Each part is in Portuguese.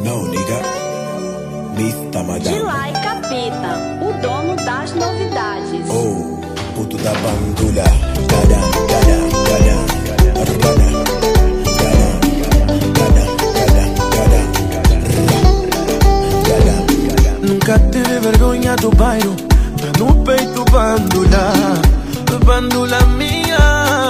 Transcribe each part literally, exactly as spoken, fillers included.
Não, nigga. Mister Madame. Dilai Capeta, o dono das novidades. Oh, puto da bandula. Gada, gada, gada. Gada, gada, gada, gada, gada, gada. Nunca tive vergonha do bairro. Tá no peito bandula. Bandula minha.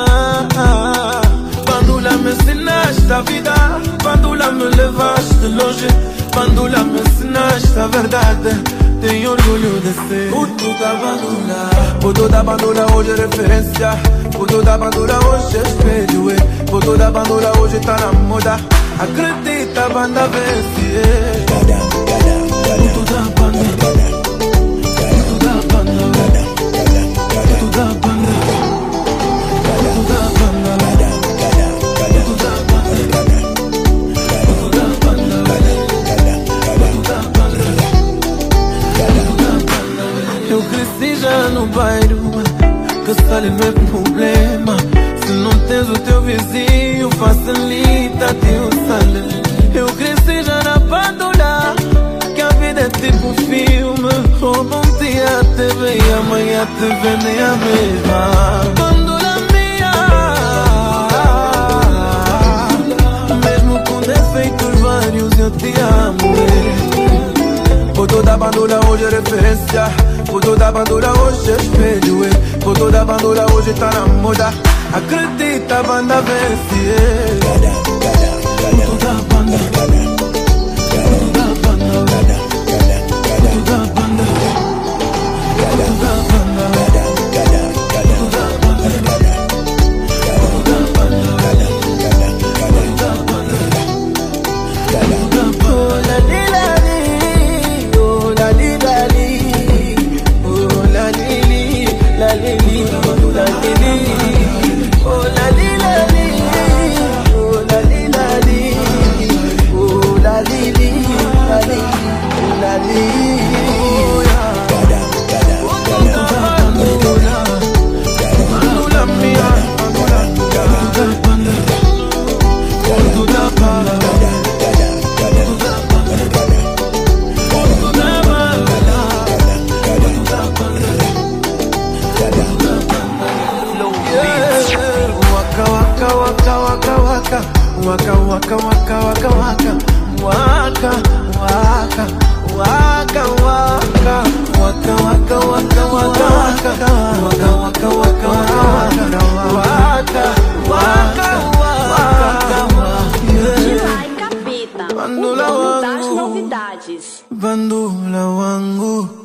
Bandula me ensinaste a vida. Bandula me levaste longe. Bandula me ensinaste a verdade. Tenho orgulho de ser puto da bandula. Puto da bandula hoje é referência. Puto da bandula hoje é espelho. eh. Puto da bandula hoje tá na moda. Acredita, banda vence. eh. Gada, gada, gada. Puto da bandula. Puto da bandula. Puto da bandula. Puto da bandula. Puto da bandula. Puto da bandula. Eu cresci já no bairro, que sale não é problema. Se não tens o teu vizinho, facilita-te o sale. Eu cresci já na bandula, que a vida é tipo um filme. Rouba um dia a T V e amanhã a T V nem a mesma. Bandula minha, mesmo com defeitos vários eu te amo. Puto da bandula hoje é referência. Puto da bandula hoje é espelho. eh. Puto da bandula hoje tá na moda. Acredita, banda vence. eh. Gada, gada, gada. Puto da bandula. Puto da bandula. Puto da bandula. Puto da bandula. Gada, gada, Puto da bandula. Puto da bandula. Puto da bandula. Oh, la li, la li. Oh, la li, la li. Oh, la li, li. La li, li. La li, li. Oh, la li, la li. Oh, la li, la li. Oh, la li, li. La li, la li. Oh, yeah. gada, gada, Puto da bandula. Bandula mia. Bandula. Puto da bandula. Puto da bandula. Waka waka waka waka waka waka waka waka waka waka waka waka waka waka waka waka waka waka waka Dilai Capeta, o dono das novidades. Bandula wangu.